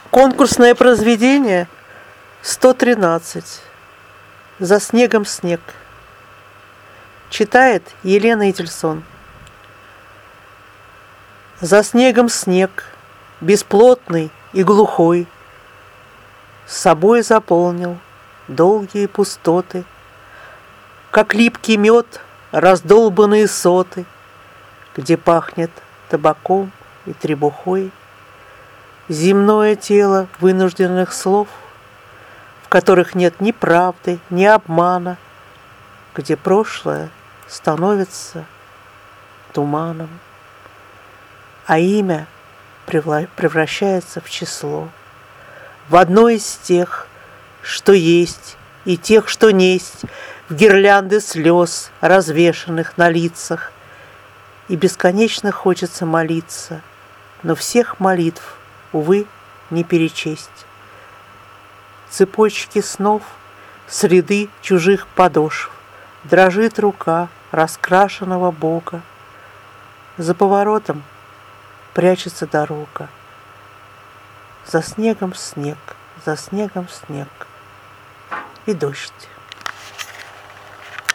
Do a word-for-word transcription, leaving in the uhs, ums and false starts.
Конкурсное произведение сто тринадцать. «За снегом снег». Читает Елена Ительсон. За снегом снег, бесплотный и глухой, с собой заполнил долгие пустоты, как липкий мед, раздолбанные соты, где пахнет табаком и требухой, земное тело вынужденных слов, в которых нет ни правды, ни обмана, где прошлое становится туманом, а имя превращается в число, в одно из тех, что есть, и тех, что несть, в гирлянды слез, развешанных на лицах. И бесконечно хочется молиться, но всех молитв, увы, не перечесть. Цепочки снов, среды чужих подошв, дрожит рука раскрашенного Бога. За поворотом прячется дорога. За снегом снег, за снегом снег и дождь.